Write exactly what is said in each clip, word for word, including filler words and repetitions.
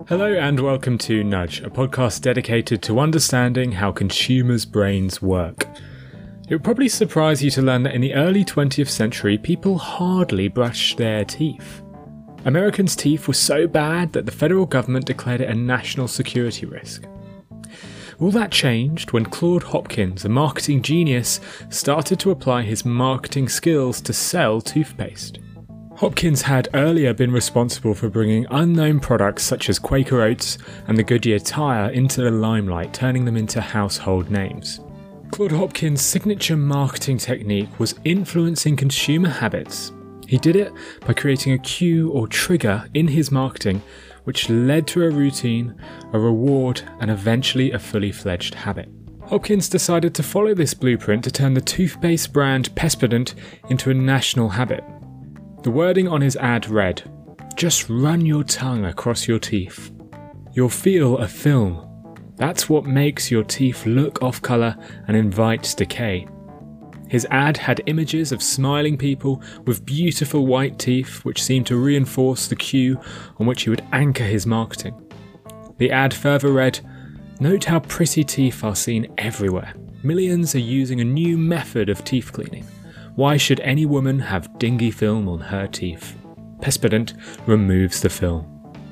Hello and welcome to Nudge, a podcast dedicated to understanding how consumers' brains work. It would probably surprise you to learn that in the early twentieth century, people hardly brushed their teeth. Americans' teeth were so bad that the federal government declared it a national security risk. All that changed when Claude Hopkins, a marketing genius, started to apply his marketing skills to sell toothpaste. Hopkins had earlier been responsible for bringing unknown products such as Quaker Oats and the Goodyear tyre into the limelight, turning them into household names. Claude Hopkins' signature marketing technique was influencing consumer habits. He did it by creating a cue or trigger in his marketing, which led to a routine, a reward, and eventually a fully fledged habit. Hopkins decided to follow this blueprint to turn the toothpaste brand Pespodent into a national habit. The wording on his ad read, "Just run your tongue across your teeth. You'll feel a film. That's what makes your teeth look off colour and invites decay." His ad had images of smiling people with beautiful white teeth, which seemed to reinforce the cue on which he would anchor his marketing. The ad further read, "Note how pretty teeth are seen everywhere. Millions are using a new method of teeth cleaning. Why should any woman have dingy film on her teeth? Pespodent removes the film."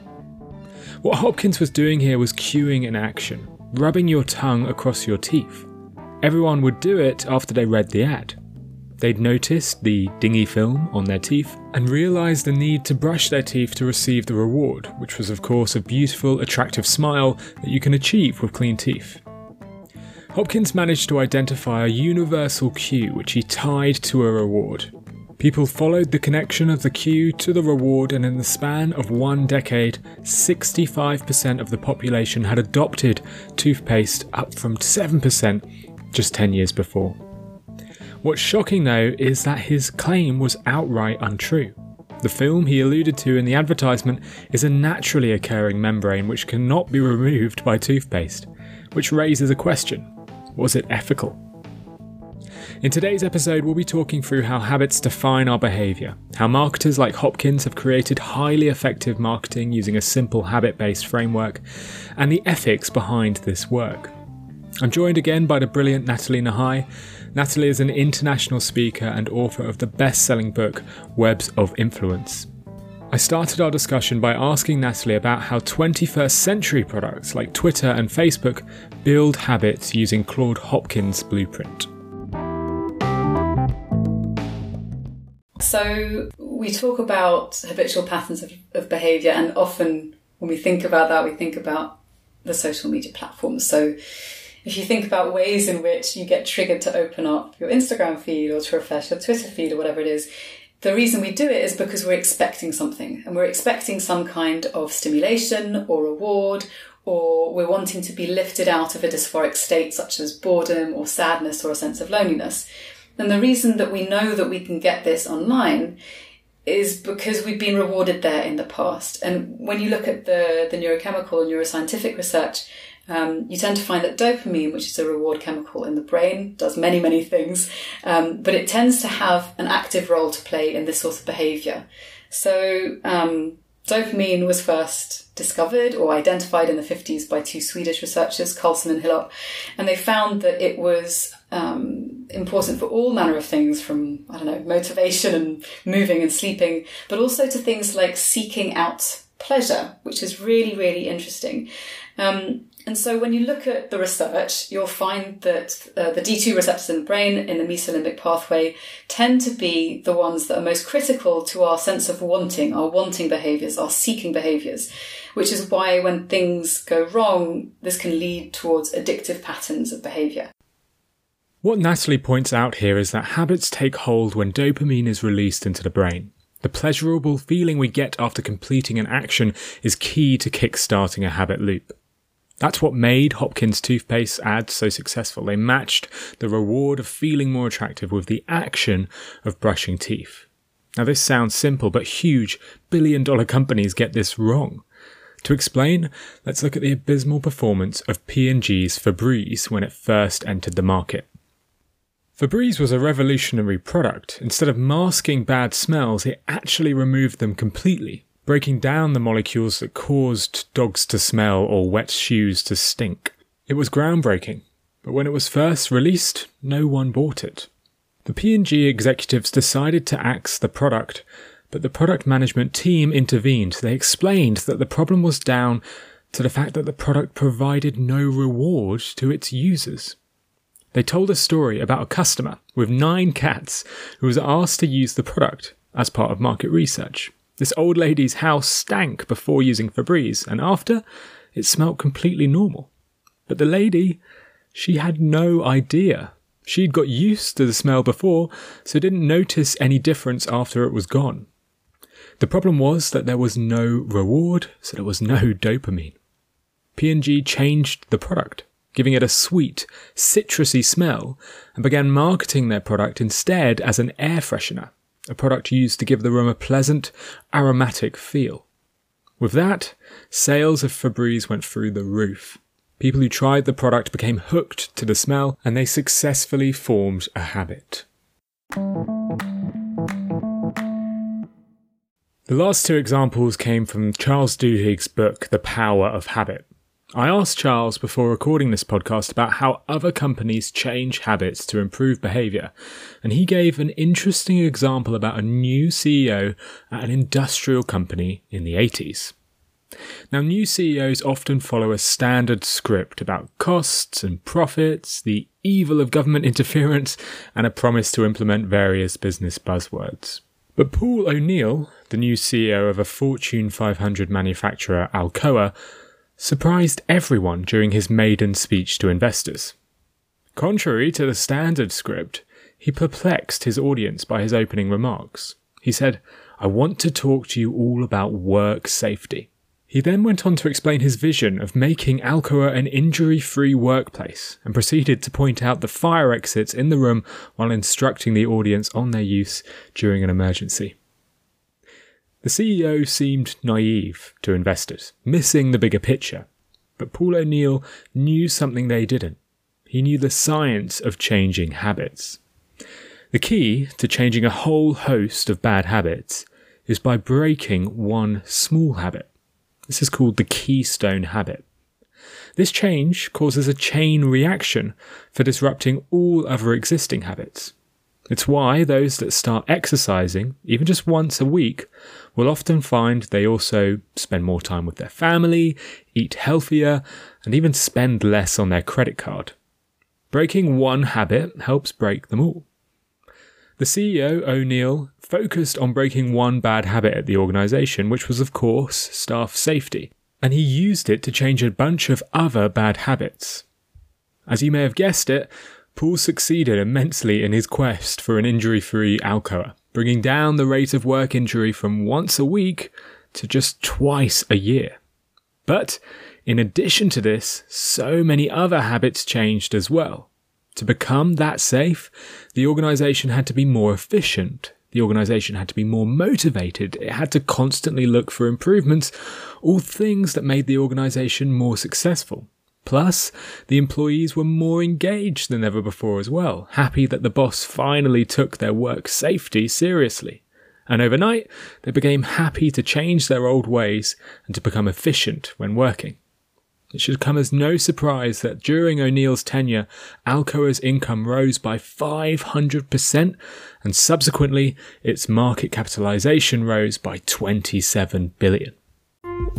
What Hopkins was doing here was cueing an action, rubbing your tongue across your teeth. Everyone would do it after they read the ad. They'd noticed the dingy film on their teeth and realised the need to brush their teeth to receive the reward, which was of course a beautiful, attractive smile that you can achieve with clean teeth. Hopkins managed to identify a universal cue which he tied to a reward. People followed the connection of the cue to the reward, and in the span of one decade, sixty-five percent of the population had adopted toothpaste, up from seven percent just ten years before. What's shocking though is that his claim was outright untrue. The film he alluded to in the advertisement is a naturally occurring membrane which cannot be removed by toothpaste, which raises a question. Was it ethical? In today's episode, we'll be talking through how habits define our behaviour, how marketers like Hopkins have created highly effective marketing using a simple habit-based framework, and the ethics behind this work. I'm joined again by the brilliant Natalie Nahai. Natalie is an international speaker and author of the best-selling book, Webs of Influence. I started our discussion by asking Natalie about how twenty-first century products like Twitter and Facebook build habits using Claude Hopkins' blueprint. So we talk about habitual patterns of, of behaviour, and often when we think about that, we think about the social media platforms. So if you think about ways in which you get triggered to open up your Instagram feed or to refresh your Twitter feed or whatever it is, the reason we do it is because we're expecting something, and we're expecting some kind of stimulation or reward, or we're wanting to be lifted out of a dysphoric state such as boredom or sadness or a sense of loneliness. And the reason that we know that we can get this online is because we've been rewarded there in the past. And when you look at the, the neurochemical and neuroscientific research, Um, you tend to find that dopamine, which is a reward chemical in the brain, does many, many things, um, but it tends to have an active role to play in this sort of behaviour. So um, dopamine was first discovered or identified in the fifties by two Swedish researchers, Carlson and Hillop, and they found that it was um, important for all manner of things, from, I don't know, motivation and moving and sleeping, but also to things like seeking out pleasure, which is really, really interesting. Um, And so when you look at the research, you'll find that uh, the D two receptors in the brain, in the mesolimbic pathway, tend to be the ones that are most critical to our sense of wanting, our wanting behaviours, our seeking behaviours, which is why when things go wrong, this can lead towards addictive patterns of behaviour. What Natalie points out here is that habits take hold when dopamine is released into the brain. The pleasurable feeling we get after completing an action is key to kick-starting a habit loop. That's what made Hopkins' toothpaste ads so successful. They matched the reward of feeling more attractive with the action of brushing teeth. Now this sounds simple, but huge billion dollar companies get this wrong. To explain, let's look at the abysmal performance of P and G's Febreze when it first entered the market. Febreze was a revolutionary product. Instead of masking bad smells, it actually removed them completely. breaking down the molecules that caused dogs to smell or wet shoes to stink. It was groundbreaking, but when it was first released, no one bought it. The P and G executives decided to axe the product, but the product management team intervened. They explained that the problem was down to the fact that the product provided no reward to its users. They told a story about a customer with nine cats who was asked to use the product as part of market research. This old lady's house stank before using Febreze, and after, it smelt completely normal. But the lady, she had no idea. She'd got used to the smell before, so didn't notice any difference after it was gone. The problem was that there was no reward, so there was no dopamine. P and G changed the product, giving it a sweet, citrusy smell, and began marketing their product instead as an air freshener, a product used to give the room a pleasant, aromatic feel. With that, sales of Febreze went through the roof. People who tried the product became hooked to the smell, and they successfully formed a habit. The last two examples came from Charles Duhigg's book, The Power of Habit. I asked Charles before recording this podcast about how other companies change habits to improve behaviour, and he gave an interesting example about a new C E O at an industrial company in the eighties. Now, new C E Os often follow a standard script about costs and profits, the evil of government interference, and a promise to implement various business buzzwords. But Paul O'Neill, the new C E O of a Fortune five hundred manufacturer, Alcoa, surprised everyone during his maiden speech to investors. Contrary to the standard script, he perplexed his audience by his opening remarks. He said, "I want to talk to you all about work safety." He then went on to explain his vision of making Alcoa an injury-free workplace and proceeded to point out the fire exits in the room while instructing the audience on their use during an emergency. The C E O seemed naive to investors, missing the bigger picture. But Paul O'Neill knew something they didn't. He knew the science of changing habits. The key to changing a whole host of bad habits is by breaking one small habit. This is called the keystone habit. This change causes a chain reaction for disrupting all other existing habits. It's why those that start exercising, even just once a week, will often find they also spend more time with their family, eat healthier, and even spend less on their credit card. Breaking one habit helps break them all. The C E O, O'Neill, focused on breaking one bad habit at the organisation, which was, of course, staff safety, and he used it to change a bunch of other bad habits. As you may have guessed it, Paul succeeded immensely in his quest for an injury-free Alcoa, bringing down the rate of work injury from once a week to just twice a year. But, in addition to this, so many other habits changed as well. To become that safe, the organisation had to be more efficient. The organisation had to be more motivated. It had to constantly look for improvements, all things that made the organisation more successful. Plus, the employees were more engaged than ever before as well, happy that the boss finally took their work safety seriously. And overnight, they became happy to change their old ways and to become efficient when working. It should come as no surprise that during O'Neill's tenure, Alcoa's income rose by five hundred percent, and subsequently, its market capitalisation rose by twenty-seven billion dollars.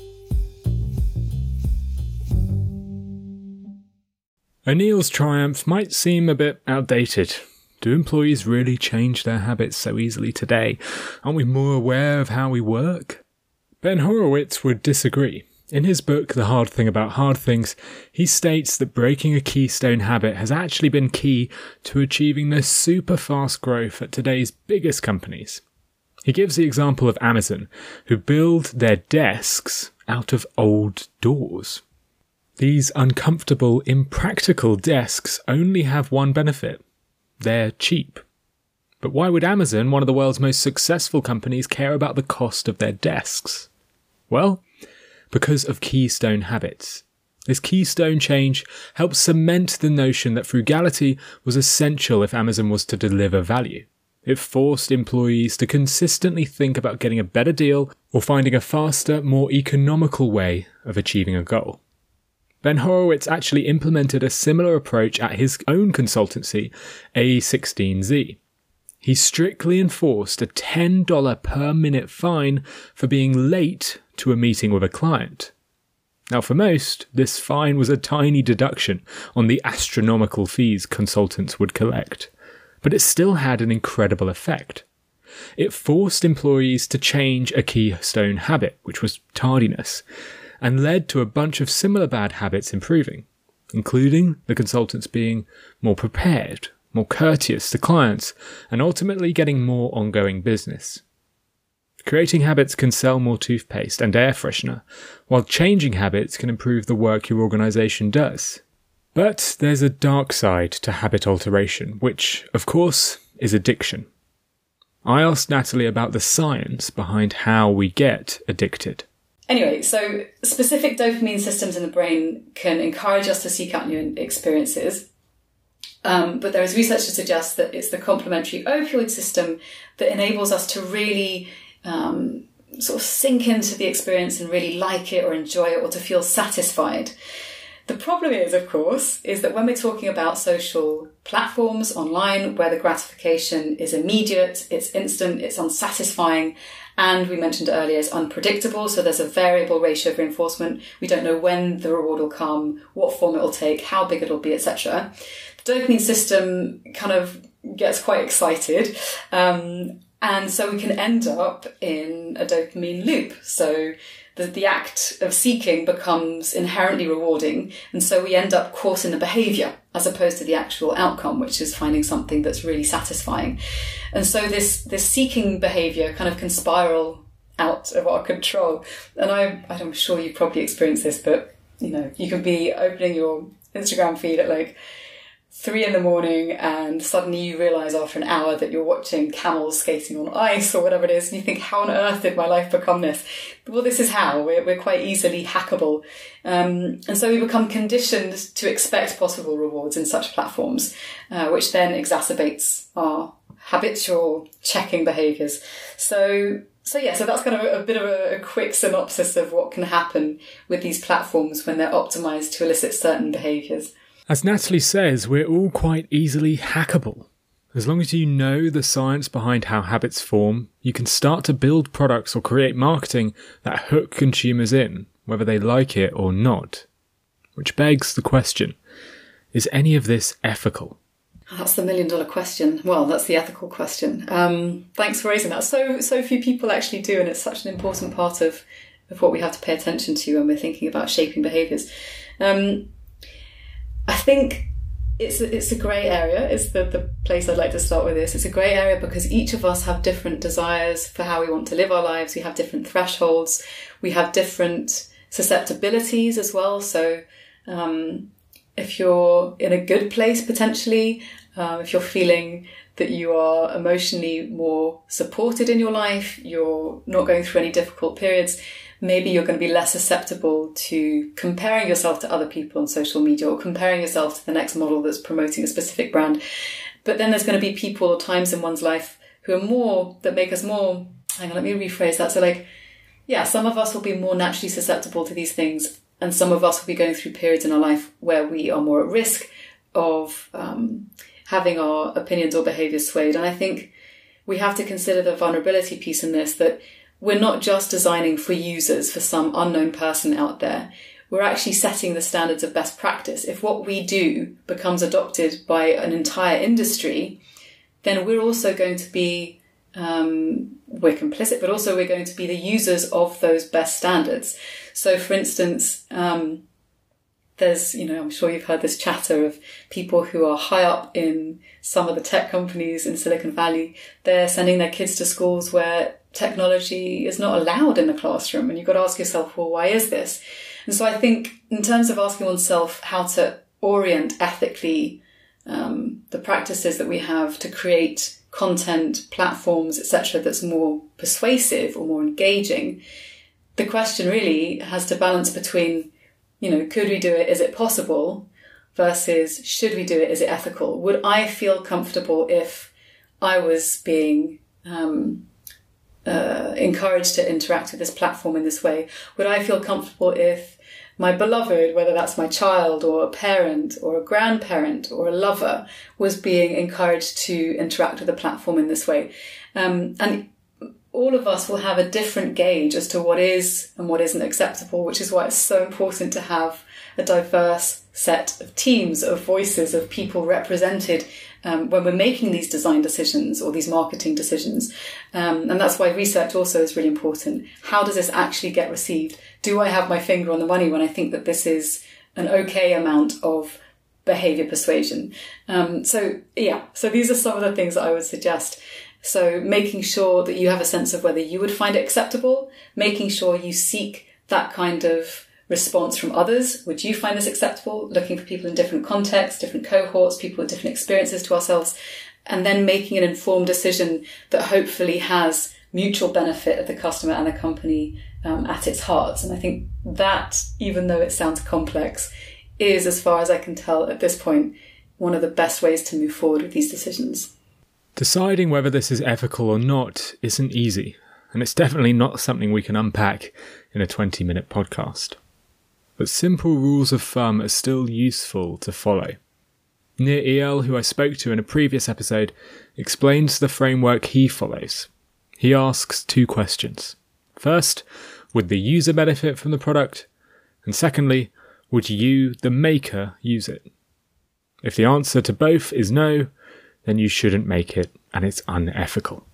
O'Neill's triumph might seem a bit outdated. Do employees really change their habits so easily today? Aren't we more aware of how we work? Ben Horowitz would disagree. In his book, The Hard Thing About Hard Things, he states that breaking a keystone habit has actually been key to achieving the super fast growth at today's biggest companies. He gives the example of Amazon, who build their desks out of old doors. These uncomfortable, impractical desks only have one benefit. They're cheap. But why would Amazon, one of the world's most successful companies, care about the cost of their desks? Well, because of keystone habits. This keystone change helps cement the notion that frugality was essential if Amazon was to deliver value. It forced employees to consistently think about getting a better deal or finding a faster, more economical way of achieving a goal. Ben Horowitz actually implemented a similar approach at his own consultancy, A sixteen Z. He strictly enforced a ten dollars per minute fine for being late to a meeting with a client. Now, for most, this fine was a tiny deduction on the astronomical fees consultants would collect, but it still had an incredible effect. It forced employees to change a keystone habit, which was tardiness, and led to a bunch of similar bad habits improving, including the consultants being more prepared, more courteous to clients, and ultimately getting more ongoing business. Creating habits can sell more toothpaste and air freshener, while changing habits can improve the work your organisation does. But there's a dark side to habit alteration, which, of course, is addiction. I asked Natalie about the science behind how we get addicted. Anyway, so specific dopamine systems in the brain can encourage us to seek out new experiences. Um, but there is research to suggest that it's the complementary opioid system that enables us to really um, sort of sink into the experience and really like it or enjoy it or to feel satisfied. The problem is, of course, is that when we're talking about social platforms online where the gratification is immediate, it's instant, it's unsatisfying, and we mentioned earlier it's unpredictable, so there's a variable ratio of reinforcement. We don't know when the reward will come, what form it will take, how big it'll be, et cetera. The dopamine system kind of gets quite excited, um, and so we can end up in a dopamine loop. So the, the act of seeking becomes inherently rewarding, and so we end up caught in the behaviour as opposed to the actual outcome, which is finding something that's really satisfying. And so this this seeking behaviour kind of can spiral out of our control. And I, I'm sure you've probably experienced this, but you know, you can be opening your Instagram feed at like three in the morning and suddenly you realise after an hour that you're watching camels skating on ice or whatever it is, and you think, how on earth did my life become this? Well, this is how. We're, we're quite easily hackable. Um, and so we become conditioned to expect possible rewards in such platforms, uh, which then exacerbates our habitual checking behaviours. So So yeah, so that's kind of a, a bit of a, a quick synopsis of what can happen with these platforms when they're optimised to elicit certain behaviours. As Natalie says, we're all quite easily hackable. As long as you know the science behind how habits form, you can start to build products or create marketing that hook consumers in, whether they like it or not. Which begs the question, is any of this ethical? That's the million dollar question. Well, that's the ethical question. Um, thanks for raising that. So so few people actually do, and it's such an important part of, of what we have to pay attention to when we're thinking about shaping behaviours. Um, I think it's a, it's a grey area. It's the, the place I'd like to start with this. It's a grey area because each of us have different desires for how we want to live our lives. We have different thresholds. We have different susceptibilities as well. So um, if you're in a good place, potentially, um, if you're feeling that you are emotionally more supported in your life, you're not going through any difficult periods, maybe you're going to be less susceptible to comparing yourself to other people on social media or comparing yourself to the next model that's promoting a specific brand. But then there's going to be people or times in one's life who are more, that make us more, hang on, let me rephrase that. So like, yeah, some of us will be more naturally susceptible to these things, and some of us will be going through periods in our life where we are more at risk of um, having our opinions or behaviours swayed. And I think we have to consider the vulnerability piece in this, that we're not just designing for users, for some unknown person out there. We're actually setting the standards of best practice. If what we do becomes adopted by an entire industry, then we're also going to be, um, we're complicit, but also we're going to be the users of those best standards. So, for instance, um, there's, you know, I'm sure you've heard this chatter of people who are high up in some of the tech companies in Silicon Valley. They're sending their kids to schools where technology is not allowed in the classroom. And you've got to ask yourself, well, why is this? And so I think in terms of asking oneself how to orient ethically um, the practices that we have to create content, platforms, et cetera, that's more persuasive or more engaging, the question really has to balance between, you know, could we do it? Is it possible? Versus should we do it? Is it ethical? Would I feel comfortable if I was being um, uh, encouraged to interact with this platform in this way? Would I feel comfortable if my beloved, whether that's my child or a parent or a grandparent or a lover, was being encouraged to interact with the platform in this way? Um, and all of us will have a different gauge as to what is and what isn't acceptable, which is why it's so important to have a diverse set of teams, of voices, of people represented um, when we're making these design decisions or these marketing decisions. Um, and that's why research also is really important. How does this actually get received? Do I have my finger on the money when I think that this is an okay amount of behaviour persuasion? Um, so, yeah, so these are some of the things that I would suggest. So making sure that you have a sense of whether you would find it acceptable, making sure you seek that kind of response from others. Would you find this acceptable? Looking for people in different contexts, different cohorts, people with different experiences to ourselves, and then making an informed decision that hopefully has mutual benefit of the customer and the company um, at its heart. And I think that, even though it sounds complex, is, as far as I can tell at this point, one of the best ways to move forward with these decisions. Deciding whether this is ethical or not isn't easy, and it's definitely not something we can unpack in a twenty minute podcast. But simple rules of thumb are still useful to follow. Nir Eyal, who I spoke to in a previous episode, explains the framework he follows. He asks two questions. First, would the user benefit from the product? And secondly, would you, the maker, use it? If the answer to both is no, then you shouldn't make it, and it's unethical.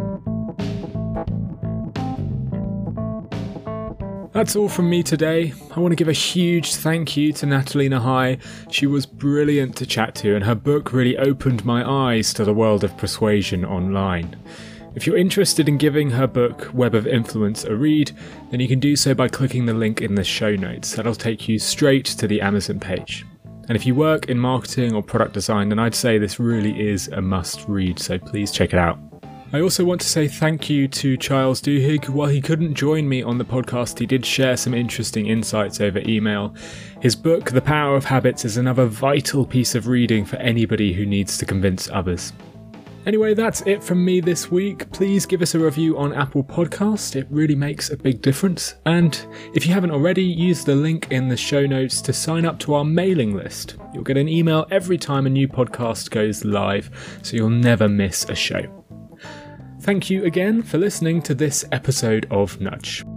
That's all from me today. I want to give a huge thank you to Natalie Nahai. She was brilliant to chat to, and her book really opened my eyes to the world of persuasion online. If you're interested in giving her book, Web of Influence, a read, then you can do so by clicking the link in the show notes. That'll take you straight to the Amazon page. And if you work in marketing or product design, then I'd say this really is a must read, so please check it out. I also want to say thank you to Charles Duhigg. While he couldn't join me on the podcast, he did share some interesting insights over email. His book, The Power of Habits, is another vital piece of reading for anybody who needs to convince others. Anyway, that's it from me this week. Please give us a review on Apple Podcast. It really makes a big difference. And if you haven't already, use the link in the show notes to sign up to our mailing list. You'll get an email every time a new podcast goes live, so you'll never miss a show. Thank you again for listening to this episode of Nudge.